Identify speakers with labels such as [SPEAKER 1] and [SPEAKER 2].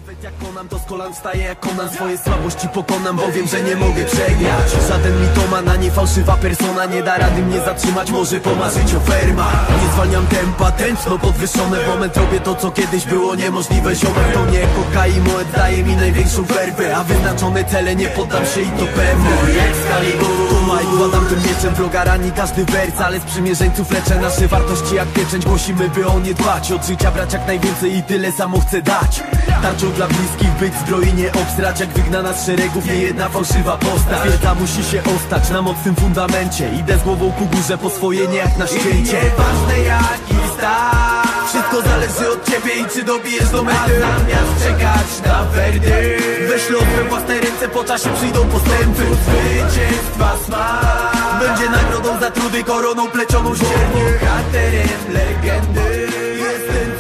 [SPEAKER 1] Nawet jak konam, to z kolan wstaję jak Konan. Swoje słabości pokonam, bo wiem, że nie mogę przegrać. Żaden mitoman, ani fałszywa persona nie da rady mnie zatrzymać, może pomarzyć o fermach. Nie zwalniam tempa, tętno podwyższone. W moment robię to, co kiedyś było niemożliwe. Ziomek to nie koka i moed daje mi największą werwę. A wyznaczone cele nie poddam się i to pewne. Excalibur, to Mike, władam tym mieczem. Wroga rani każdy wers, ale z przymierzeńców leczę. Nasze wartości jak pieczęć, głosimy, by o nie dbać. Od życia brać jak najwięcej i tyle samo chcę dać. Tarczą dla bliskich być, zbroi nie obstrać. Jak wygnana z szeregów nie jedna fałszywa postać. Wiedza musi się ostać na mocnym fundamencie. Idę z głową ku górze po swoje, nie jak na ścięcie. Nieważne jaki start, wszystko zależy od ciebie i czy dobijesz do mety. Zamiast czekać na werdykt, weź los we własne ręce, po czasie przyjdą postępy. Zwycięstwa smak będzie nagrodą za trudy, koroną plecioną ściernią. Charakterem legendy jestem